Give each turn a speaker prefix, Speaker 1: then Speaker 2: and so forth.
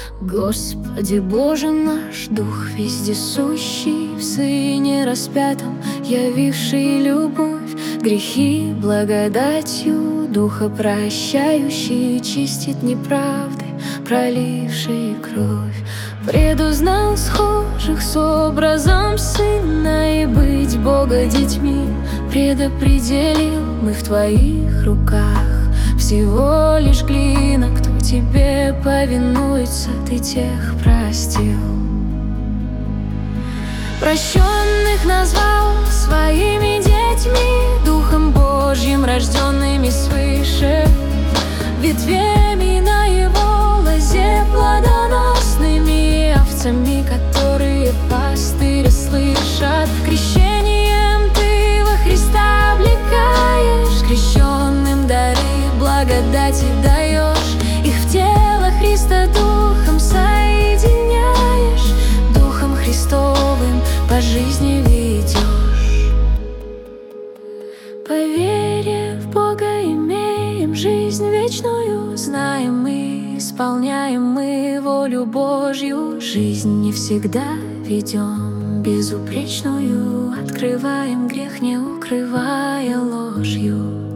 Speaker 1: Господи Боже наш, Дух вездесущий, в Сыне распятом, явивший любовь, грехи благодатью, Духа прощающий, чистит неправды, проливший кровь. Предузнал схожих с образом Сына, и быть Бога детьми предопределил. Мы в Твоих руках, всего лишь глина. Кто Тебе повинуется, Ты тех простил. Прощенных назвал своими детьми, Духом Божьим рожденными свыше, ветвями на Его лозе плодоносными, овцами, которые пастыри слышат. Крещением Ты во Христа облекаешь, крещенным дары благодати даешь, их в тело Христа Духом соединяешь, Духом Христовым по жизни ведешь. По вере в Бога имеем жизнь вечную, знаем мы, исполняем мы волю Божью. Жизнь не всегда ведем безупречную, открываем грех, не укрывая ложью.